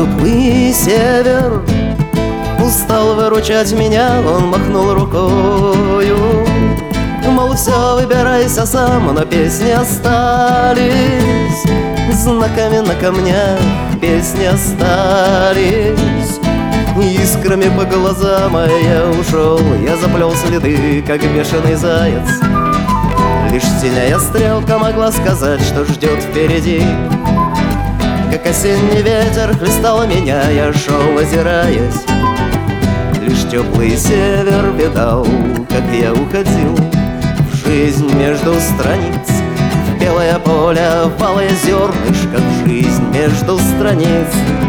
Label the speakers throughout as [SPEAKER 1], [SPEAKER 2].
[SPEAKER 1] теплый север устал выручать меня, он махнул рукою. Мол, все, выбирайся сам, но песни остались знаками на камнях, песни остались искрами по глазам, а я ушел. Я заплел следы, как бешеный заяц. Лишь синяя стрелка могла сказать, что ждет впереди. Как осенний ветер хлестал меня, я шел, озираясь. Лишь теплый север видал, как я уходил в жизнь между страниц, в белое поле, в алое зернышко, в жизнь между страниц.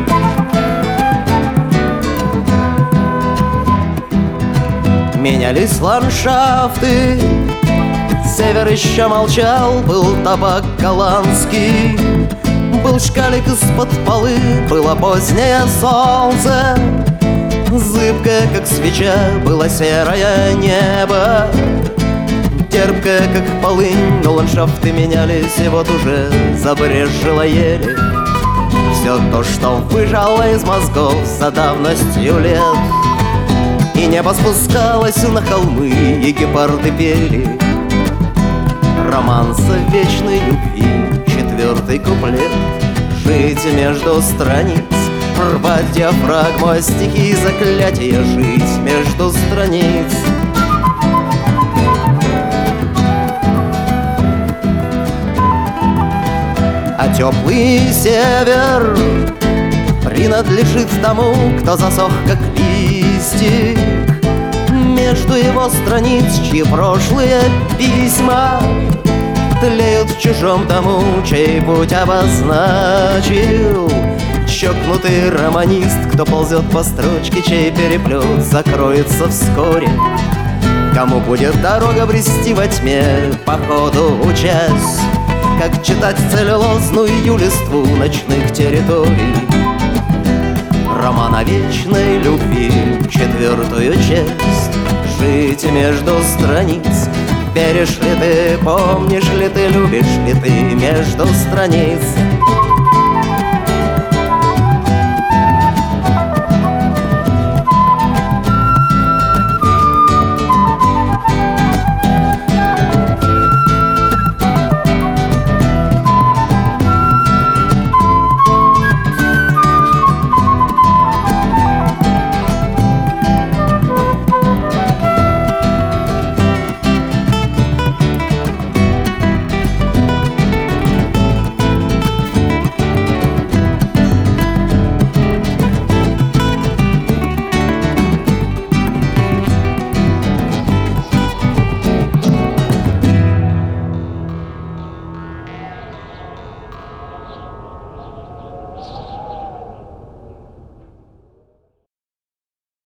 [SPEAKER 1] Менялись ландшафты, север еще молчал, был табак голландский, был шкалик из-под полы, было позднее солнце, зыбкое, как свеча, было серое небо, терпкое, как полынь, но ландшафты менялись, и вот уже забрезжило еле все то, что выжало из мозгов за давностью лет. И небо спускалось на холмы, и гепарды пели романс о вечной любви, 4-й куплет. Жить между страниц, рвать диафрагму, а стихи и заклятия, жить между страниц. А теплый север принадлежит тому, кто засох, как листик между его страниц, чьи прошлые письма тлеют в чужом тому, чей путь обозначил чокнутый романист, кто ползет по строчке, чей переплет закроется вскоре. Кому будет дорога брести во тьме, по ходу учась, как читать целлюлозную листву ночных территорий. Роман о вечной любви, 4-ю часть, жить между страниц. Веришь ли ты, помнишь ли ты, любишь ли ты между страниц?